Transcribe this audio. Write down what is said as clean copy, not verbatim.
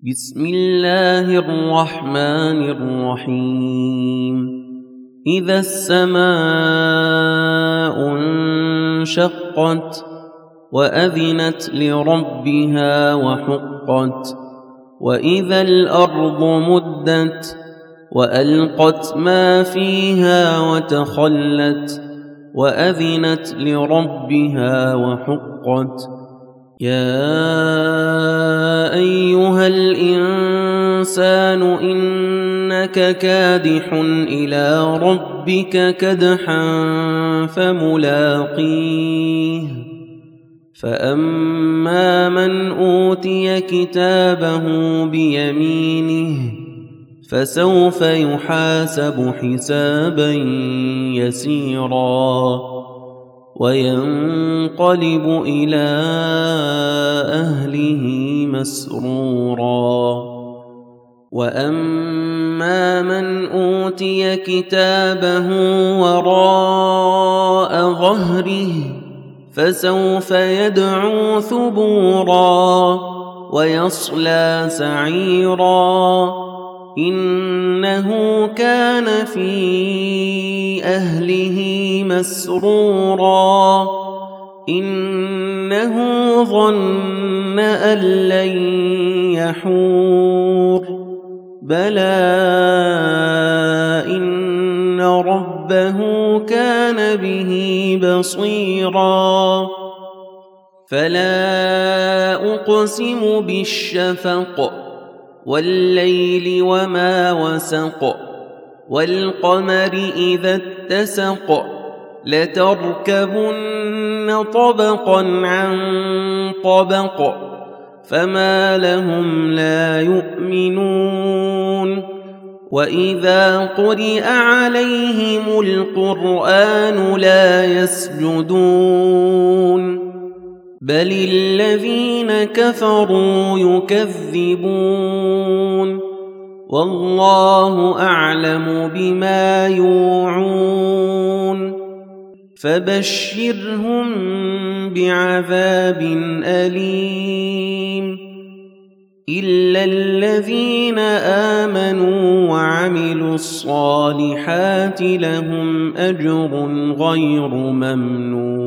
بسم الله الرحمن الرحيم إذا السماء انشقت وأذنت لربها وحقت وإذا الأرض مدت وألقت ما فيها وتخلت وأذنت لربها وحقت يا أيها الإنسان إنك كادح إلى ربك كدحا فملاقيه فأما من أوتي كتابه بيمينه فسوف يحاسب حسابا يسيرا وينقلب إلى أهله مسرورا وأما من أوتي كتابه وراء ظهره فسوف يدعو ثبورا ويصلى سعيرا إنه كان في أهله مسرورا إنه ظن أن لن يحور بلى إن ربه كان به بصيرا فلا أقسم بالشفق والليل وما وسق والقمر إذا اتسق لتركبن طبقا عن طبق فما لهم لا يؤمنون وإذا قرئ عليهم القرآن لا يسجدون بل الذين كفروا يكذبون والله أعلم بما يوعون فبشرهم بعذاب أليم إلا الذين آمنوا وعملوا الصالحات لهم أجر غير ممنون